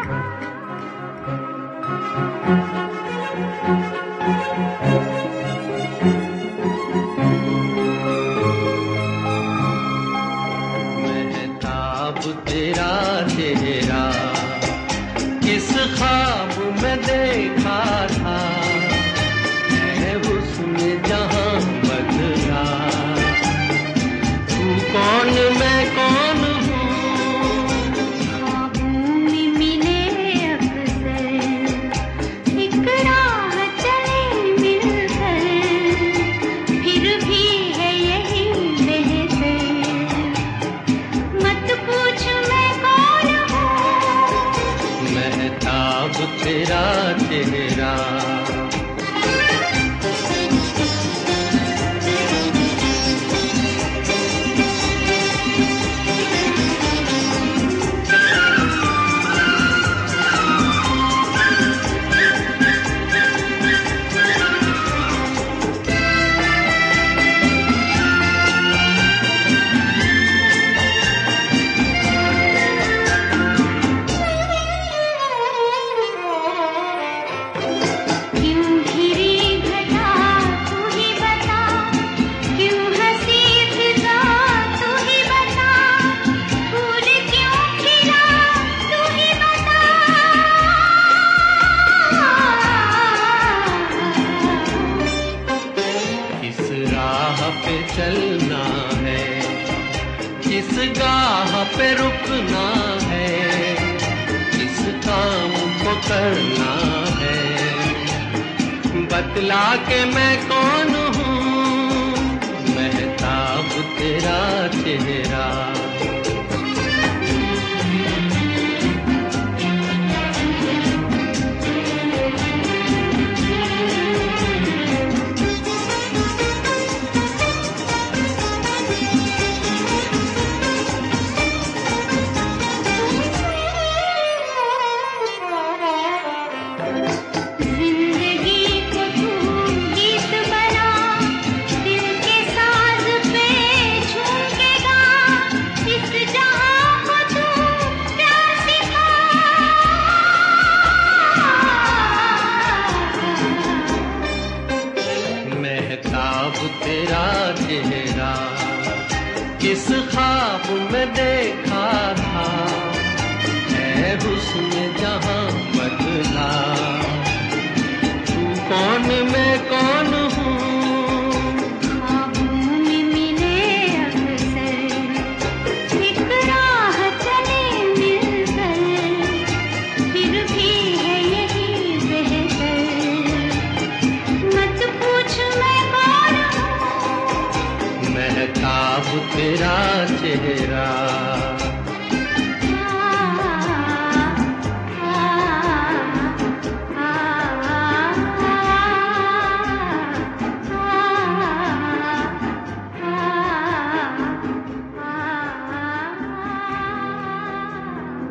महताब तेरा चेहरा किस ख्वाब में देखा था, है हुस्न जहां बदला। तू कौन मैं कौन हूँ, ख्वाबों में मिले अक्सर, एक राह चले मिलकर, फिर भी है यही बेहतर। मत पूछ मैं कौन हूँ, महताब तेरा चेहरा। पे चलना है, किस गाह पे रुकना है, किस काम को करना है, बतला के मैं कौन हूँ, महताब तेरा चेहरा। महताब तेरा चेहरा किस ख्वाब में देखा था, है हुस्न जहां बदला। तू कौन मैं कौन हूँ, ख्वाबों में मिले अक्सर, एक राह चले मिलकर, फिर भी है यही बेहतर। मत पूछ मैं कौन हूँ, महताब तेरा चेहरा।